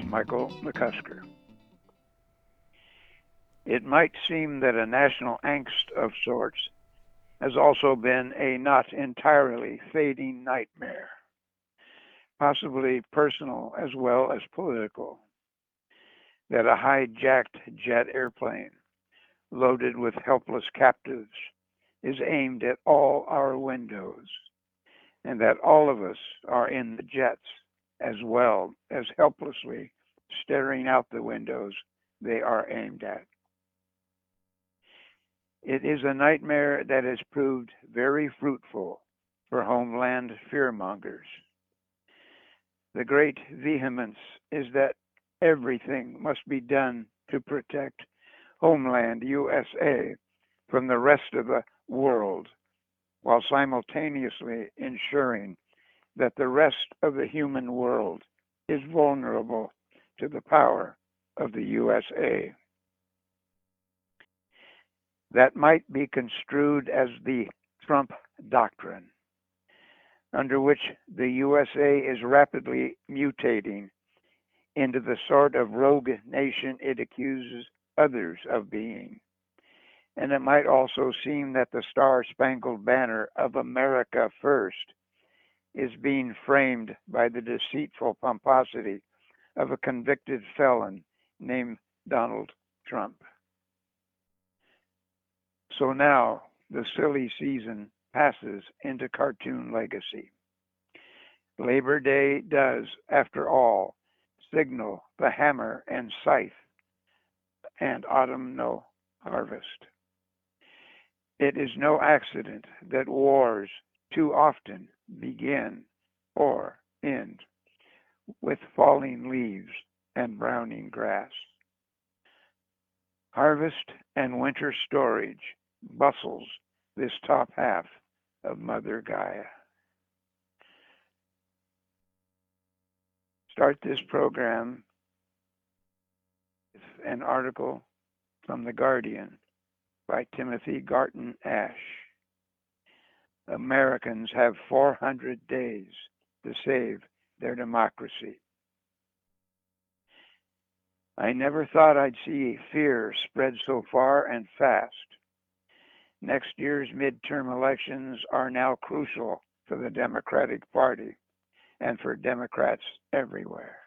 Michael McCusker. It might seem that a national angst of sorts has also been a not entirely fading nightmare, possibly personal as well as political, that a hijacked jet airplane loaded with helpless captives is aimed at all our windows, and that all of us are in the jets as well as helplessly staring out the windows they are aimed at. It is a nightmare that has proved very fruitful for homeland fearmongers. The great vehemence is that everything must be done to protect homeland USA from the rest of the world, while simultaneously ensuring that the rest of the human world is vulnerable to the power of the USA. That might be construed as the Trump doctrine, under which the USA is rapidly mutating into the sort of rogue nation it accuses others of being. And it might also seem that the Star Spangled Banner of America First is being framed by the deceitful pomposity of a convicted felon named Donald Trump. So now the silly season passes into cartoon legacy. Labor Day does, after all, signal the hammer and scythe and autumnal harvest. It is no accident that wars too often begin or end with falling leaves and browning grass. Harvest and winter storage bustles this top half of Mother Gaia. Start this program with an article from The Guardian by Timothy Garton Ash. Americans have 400 days to save their democracy. I never thought I'd see fear spread so far and fast. Next year's midterm elections are now crucial for the Democratic Party and for Democrats everywhere.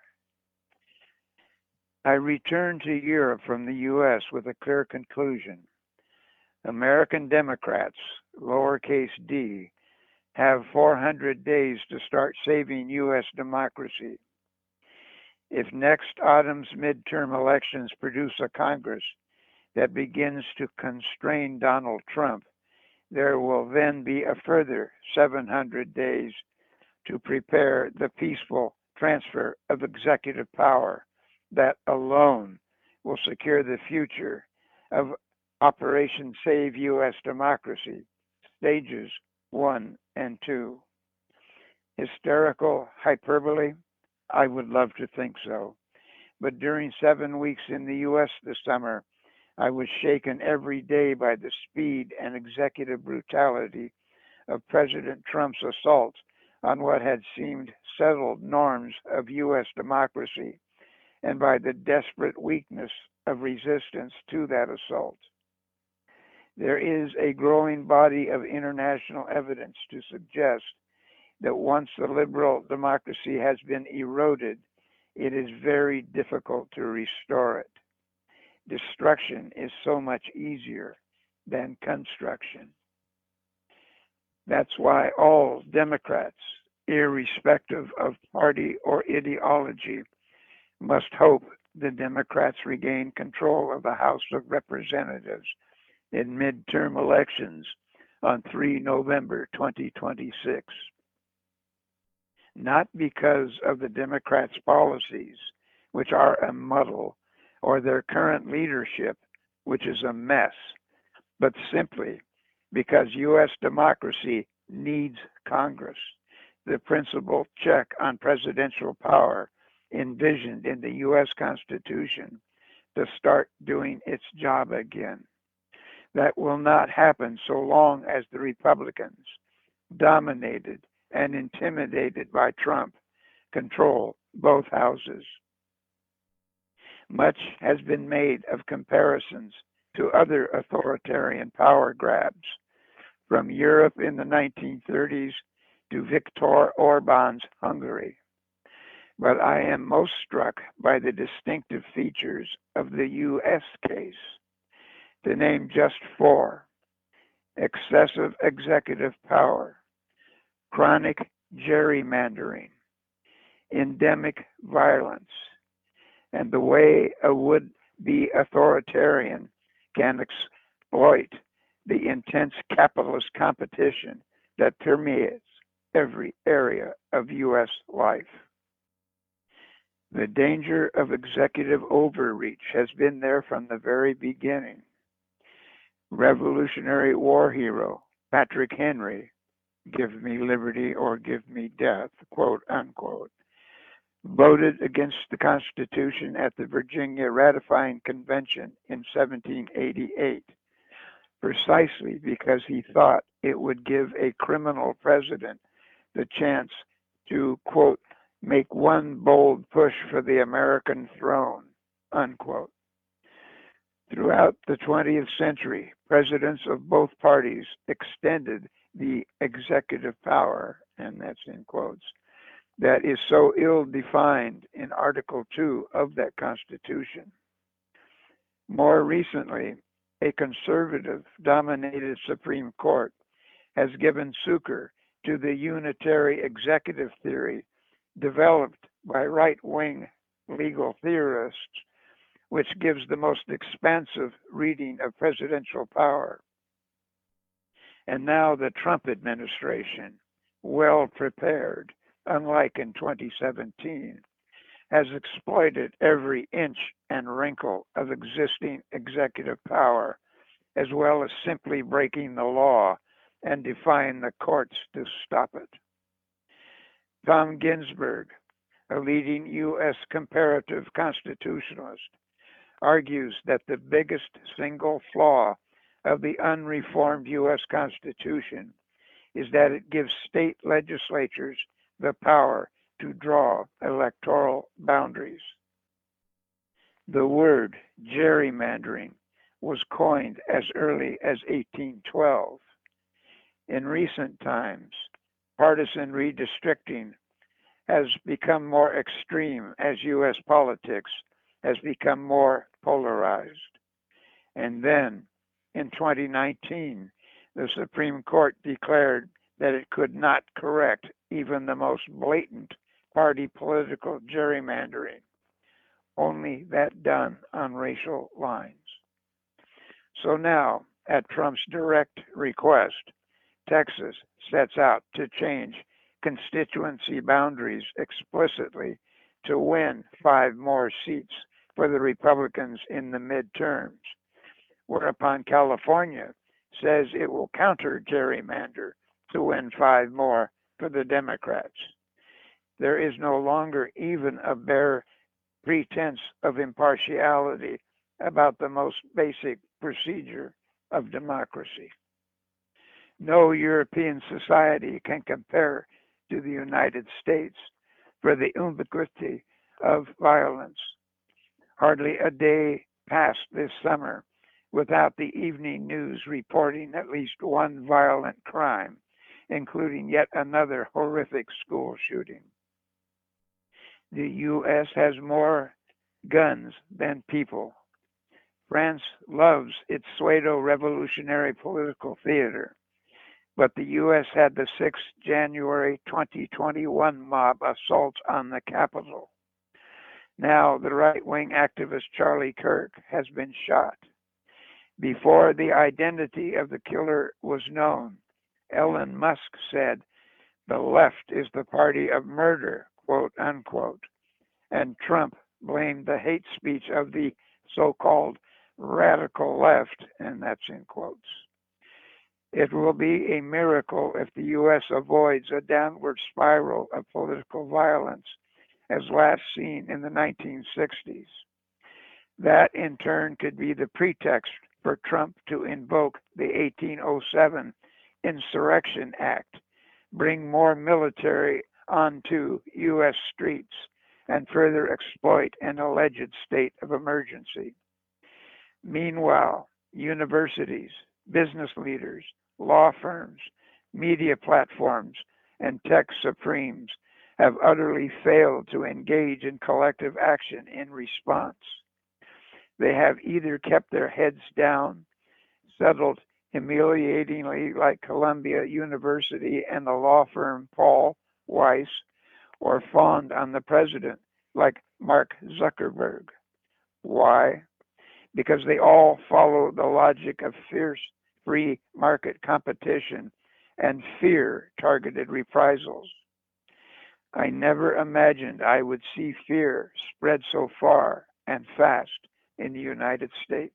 I returned to Europe from the US with a clear conclusion. American Democrats, lowercase d, have 400 days to start saving US democracy. If next autumn's midterm elections produce a Congress that begins to constrain Donald Trump, there will then be a further 700 days to prepare the peaceful transfer of executive power that alone will secure the future of Operation Save U.S. Democracy, stages 1 and 2. Hysterical hyperbole? I would love to think so. But during 7 weeks in the U.S. this summer, I was shaken every day by the speed and executive brutality of President Trump's assault on what had seemed settled norms of U.S. democracy, and by the desperate weakness of resistance to that assault. There is a growing body of international evidence to suggest that once the liberal democracy has been eroded, it is very difficult to restore it. Destruction is so much easier than construction. That's why all Democrats, irrespective of party or ideology, must hope the Democrats regain control of the House of Representatives in midterm elections on 3 November 2026. Not because of the Democrats' policies, which are a muddle, or their current leadership, which is a mess, but simply because U.S. democracy needs Congress, the principal check on presidential power envisioned in the U.S. Constitution, to start doing its job again. That will not happen so long as the Republicans, dominated and intimidated by Trump, control both houses. Much has been made of comparisons to other authoritarian power grabs, from Europe in the 1930s to Viktor Orban's Hungary. But I am most struck by the distinctive features of the U.S. case. To name just four: excessive executive power, chronic gerrymandering, endemic violence, and the way a would-be authoritarian can exploit the intense capitalist competition that permeates every area of U.S. life. The danger of executive overreach has been there from the very beginning. Revolutionary War hero Patrick Henry, "Give me liberty or give me death," quote unquote, voted against the Constitution at the Virginia Ratifying Convention in 1788, precisely because he thought it would give a criminal president the chance to, quote, make one bold push for the American throne, unquote. Throughout the 20th century, presidents of both parties extended the executive power, and that's in quotes, that is so ill defined in Article 2 of that Constitution. More recently, a conservative dominated Supreme Court has given succor to the unitary executive theory developed by right wing legal theorists, which gives the most expansive reading of presidential power. And now the Trump administration, well prepared, unlike in 2017, has exploited every inch and wrinkle of existing executive power, as well as simply breaking the law and defying the courts to stop it. Tom Ginsburg, a leading U.S. comparative constitutionalist, argues that the biggest single flaw of the unreformed U.S. Constitution is that it gives state legislatures the power to draw electoral boundaries. The word gerrymandering was coined as early as 1812. In recent times, partisan redistricting has become more extreme as U.S. politics has become more polarized. And then, in 2019, the Supreme Court declared that it could not correct even the most blatant party political gerrymandering, only that done on racial lines. So now, at Trump's direct request, Texas sets out to change constituency boundaries explicitly to win 5 more seats for the Republicans in the midterms, whereupon California says it will counter gerrymander to win 5 more for the Democrats. There is no longer even a bare pretense of impartiality about the most basic procedure of democracy. No European society can compare to the United States for the ubiquity of violence. Hardly a day passed this summer without the evening news reporting at least one violent crime, including yet another horrific school shooting. The U.S. has more guns than people. France loves its pseudo-revolutionary political theater, but the U.S. had the 6th January 2021 mob assault on the Capitol. Now the right-wing activist Charlie Kirk has been shot. Before the identity of the killer was known, Elon Musk said, "The left is the party of murder," quote unquote, and Trump blamed the hate speech of the so-called radical left, and that's in quotes. It will be a miracle if the U.S. avoids a downward spiral of political violence as last seen in the 1960s. That in turn could be the pretext for Trump to invoke the 1807 Insurrection Act, bring more military onto U.S. streets, and further exploit an alleged state of emergency. Meanwhile, universities, business leaders, law firms, media platforms, and tech supremes have utterly failed to engage in collective action in response. They have either kept their heads down, settled humiliatingly like Columbia University and the law firm Paul Weiss, or fawned on the president like Mark Zuckerberg. Why? Because they all follow the logic of fierce free market competition and fear targeted reprisals. I never imagined I would see fear spread so far and fast in the United States.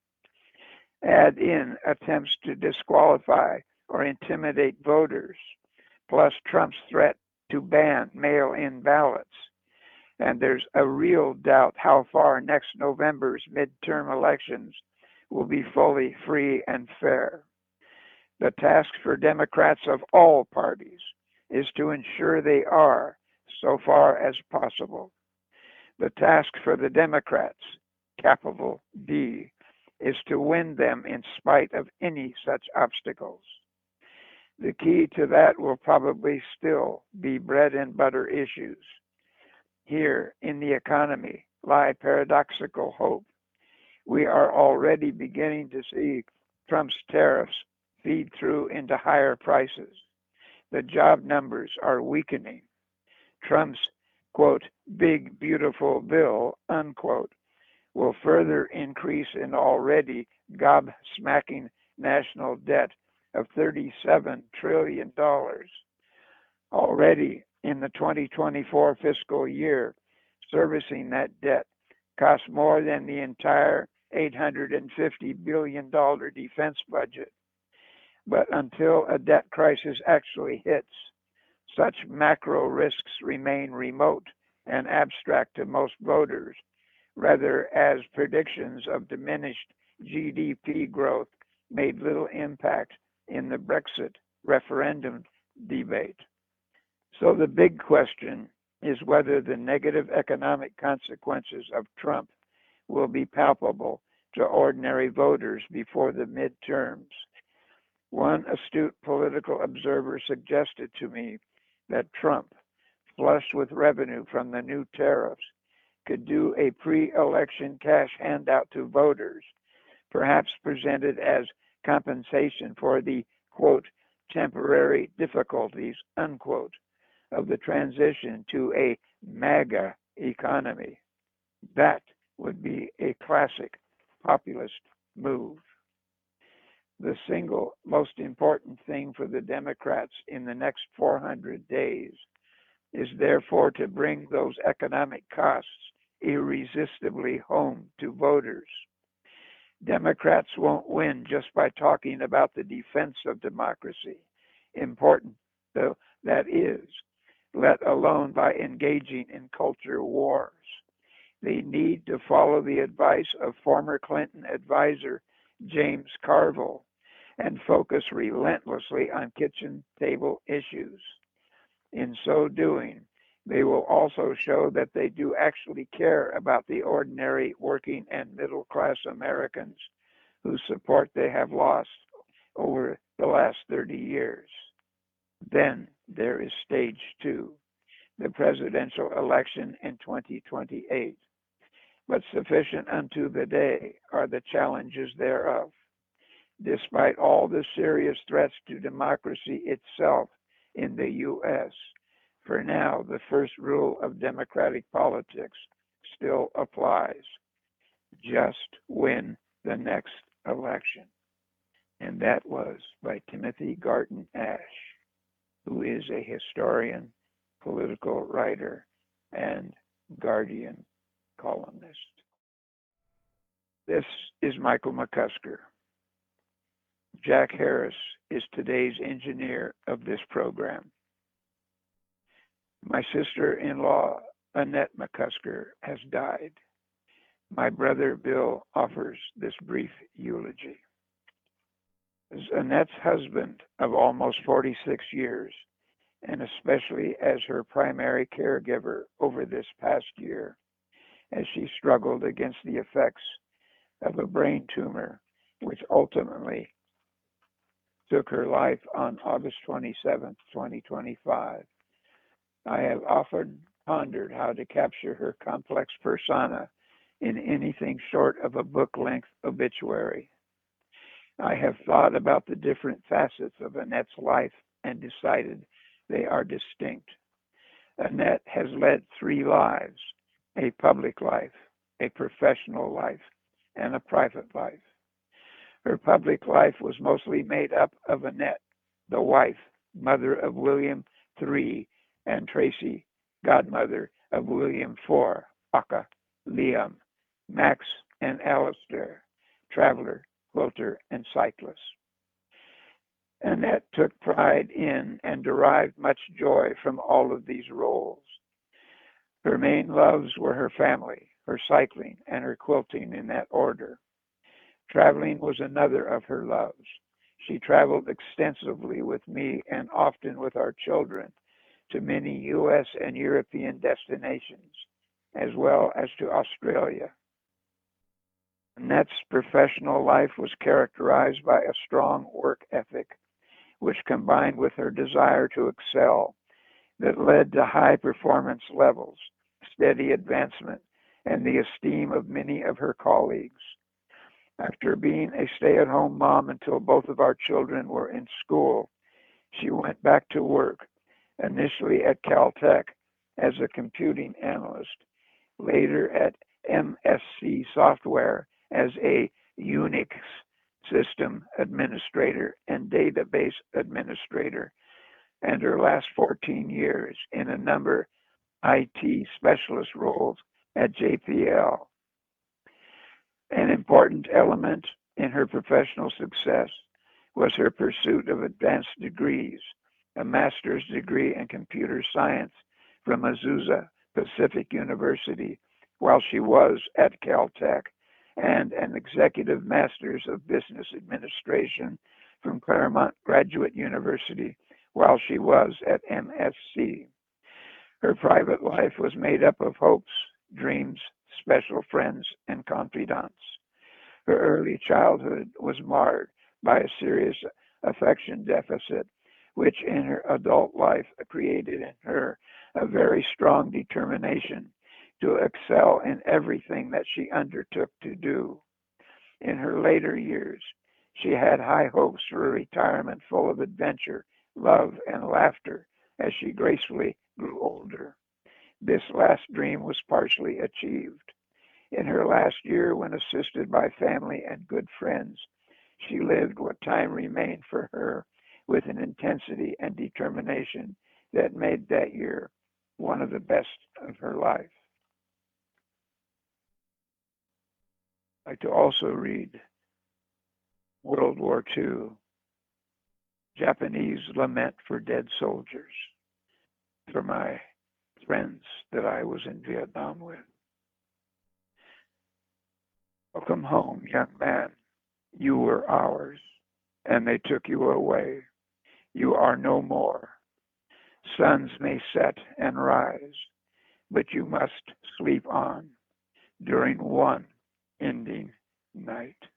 Add in attempts to disqualify or intimidate voters, plus Trump's threat to ban mail in ballots. And there's a real doubt how far next November's midterm elections will be fully free and fair. The task for Democrats of all parties is to ensure they are, so far as possible. The task for the Democrats, capital D, is to win them in spite of any such obstacles. The key to that will probably still be bread and butter issues. Here in the economy lie paradoxical hope. We are already beginning to see Trump's tariffs feed through into higher prices. The job numbers are weakening. Trump's, quote, big beautiful bill, unquote, will further increase an already gobsmacking national debt of $37 trillion. Already in the 2024 fiscal year, servicing that debt costs more than the entire $850 billion defense budget. But until a debt crisis actually hits, such macro risks remain remote and abstract to most voters, rather as predictions of diminished GDP growth made little impact in the Brexit referendum debate. So the big question is whether the negative economic consequences of Trump will be palpable to ordinary voters before the midterms. One astute political observer suggested to me that Trump, flushed with revenue from the new tariffs, could do a pre-election cash handout to voters, perhaps presented as compensation for the, quote, temporary difficulties, unquote, of the transition to a MAGA economy. That would be a classic populist move. The single most important thing for the Democrats in the next 400 days is therefore to bring those economic costs irresistibly home to voters. Democrats won't win just by talking about the defense of democracy, important though that is, let alone by engaging in culture wars. They need to follow the advice of former Clinton advisor James Carville and focus relentlessly on kitchen table issues. In so doing, they will also show that they do actually care about the ordinary working and middle class Americans whose support they have lost over the last 30 years. Then there is stage two, the presidential election in 2028. But sufficient unto the day are the challenges thereof. Despite all the serious threats to democracy itself in the U.S., for now, the first rule of democratic politics still applies. Just win the next election. And that was by Timothy Garton Ash, who is a historian, political writer, and Guardian columnist. This is Michael McCusker. Jack Harris is today's engineer of this program. My sister-in-law, Annette McCusker, has died. My brother Bill offers this brief eulogy. As Annette's husband of almost 46 years and especially as her primary caregiver over this past year, as she struggled against the effects of a brain tumor, which ultimately took her life on August 27, 2025. I have often pondered how to capture her complex persona in anything short of a book length obituary. I have thought about the different facets of Annette's life and decided they are distinct. Annette has led three lives: a public life, a professional life, and a private life. Her public life was mostly made up of Annette, the wife, mother of William III, and Tracy, godmother of William IV, Aka, Liam, Max, and Alistair, traveler, quilter, and cyclist. Annette took pride in and derived much joy from all of these roles. Her main loves were her family, her cycling, and her quilting in that order. Traveling was another of her loves. She traveled extensively with me and often with our children to many U.S. and European destinations, as well as to Australia. Annette's professional life was characterized by a strong work ethic, which combined with her desire to excel, that led to high performance levels, steady advancement, and the esteem of many of her colleagues. After being a stay at home mom until both of our children were in school, she went back to work, initially at Caltech as a computing analyst, later at MSC Software as a Unix system administrator and database administrator, and her last 14 years in a number of IT specialist roles at JPL. An important element in her professional success was her pursuit of advanced degrees, a master's degree in computer science from Azusa Pacific University while she was at Caltech, and an executive master's of business administration from Claremont Graduate University while she was at MSC. Her private life was made up of hopes, dreams, special friends, and confidants. Her early childhood was marred by a serious affection deficit, which in her adult life created in her a very strong determination to excel in everything that she undertook to do. In her later years, she had high hopes for a retirement full of adventure, love, and laughter as she gracefully grew older. This last dream was partially achieved. In her last year, when assisted by family and good friends, she lived what time remained for her with an intensity and determination that made that year one of the best of her life. I'd like to also read World War II, Japanese Lament for Dead Soldiers, for my friends that I was in Vietnam with. Welcome home, young man. You were ours, and they took you away. You are no more. Suns may set and rise, but you must sleep on during one ending night.